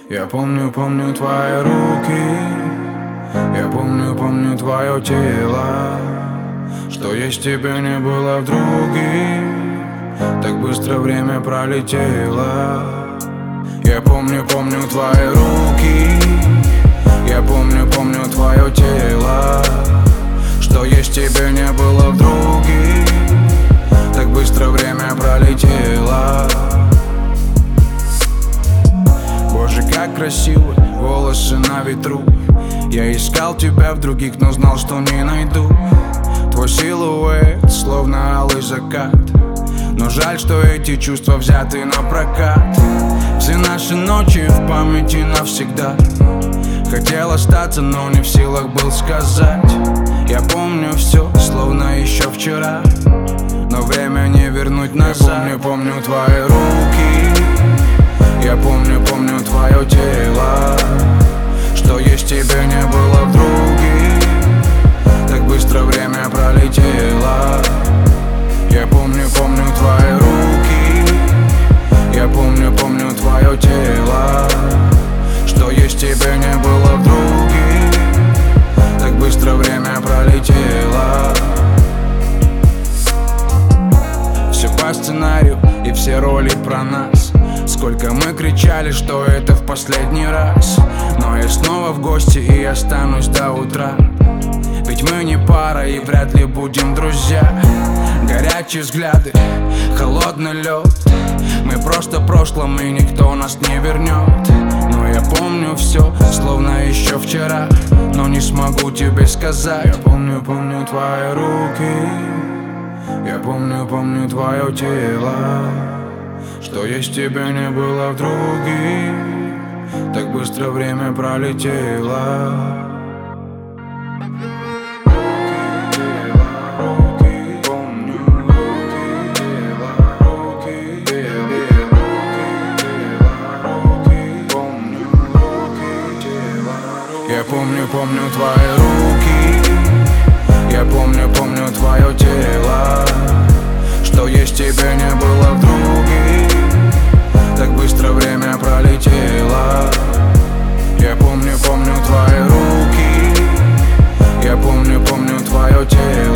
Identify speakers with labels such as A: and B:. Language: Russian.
A: Я помню, помню твои руки. Я помню, помню твое тело. Что есть тебе не было в других. Так быстро время пролетело. Я помню, помню твои руки. Я помню, помню твое тело. Что есть тебе не было в других. Так быстро время пролетело. Боже, как красиво, волосы на ветру. Я искал тебя в других, но знал, что не найду. Твой силуэт, словно алый закат. Но жаль, что эти чувства взяты на прокат. Все наши ночи в памяти навсегда. Хотел остаться, но не в силах был сказать. Я помню все, словно еще вчера. Но время не вернуть назад. Я помню, помню твои руки. Я помню, помню твое тело. Что есть тебе не было в других. Так быстро время пролетело. Я помню, помню твои руки. Я помню, помню твое тело. Что есть тебе не было в других. Так быстро время пролетело. Все по сценарию и все роли про нас. Сколько мы кричали, что это в последний раз. Но я снова в гости и останусь до утра. Ведь мы не пара и вряд ли будем друзья. Горячие взгляды, холодный лед. Мы просто в прошлом и никто нас не вернет. Но я помню все, словно еще вчера. Но не смогу тебе сказать. Я помню, помню твои руки. Я помню, помню твое тело. Что есть тебе не было в других. Так быстро время пролетело. Я помню, помню твои руки. Я помню, помню твое тело. Что есть тебе не было в других. Так быстро время пролетело. Я помню, помню твои руки. Я помню, помню твое тело.